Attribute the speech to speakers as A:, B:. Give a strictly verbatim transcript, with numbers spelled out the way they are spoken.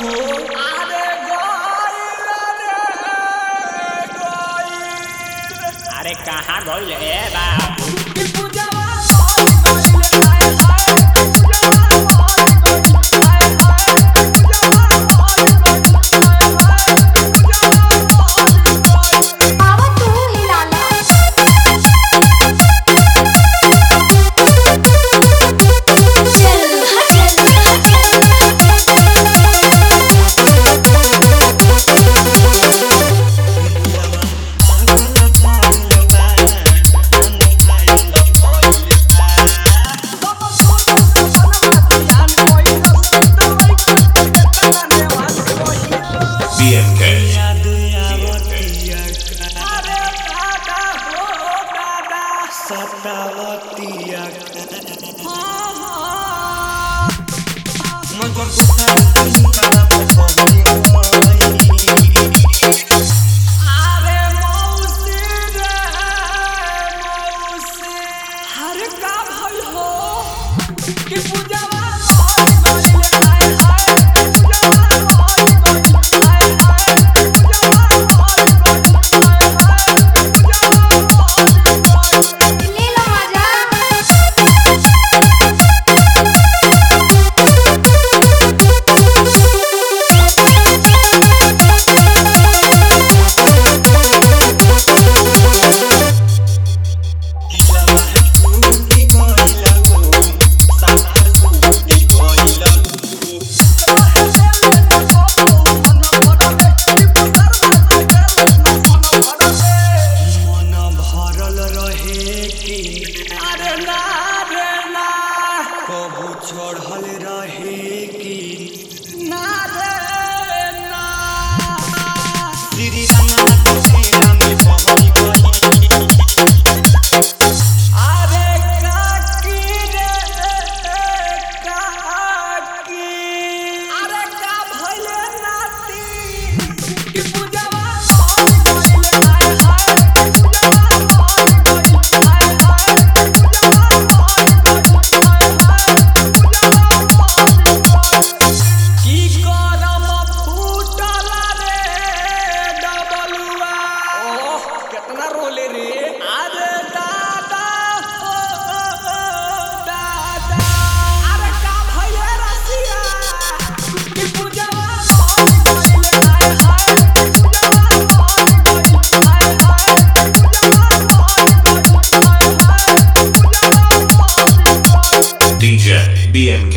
A: हो
B: अरे गइल रे गइल
A: अरे कहाँ गइल ए बाबू
B: की पूजावा गइल हाय हाय
C: B M K.
A: सतावतिया
B: मगर कुछ अरे मौसी रे मौसी हर का भइल हो कि पूजावा गइल हाय हाय पूजावा गइल हाय हाय पूजावा गइल हाय हाय पूजावा गइल
D: ले लो मजा
A: मन भरल रहे कि
B: अरे ना रे ना
A: कबू चढ़ल रहे कि
B: ना रे ना
A: श्री राम तेरा में पहुंच गई
B: अरे काकी रे काकी अरे का भइले नाती कि पूजावा गइल हाय हाय पूजावा गइल हाय हाय पूजावा गइल हाय हाय पूजावा गइल की करम फूटल रे डबलुआ ओह कितना रोले रे अरे दादा हो दादा अरे का भइले रसिया की पूजावा गइल हाय हाय पूजावा गइल हाय हाय पूजावा गइल हाय हाय पूजावा गइल
C: D J B M K.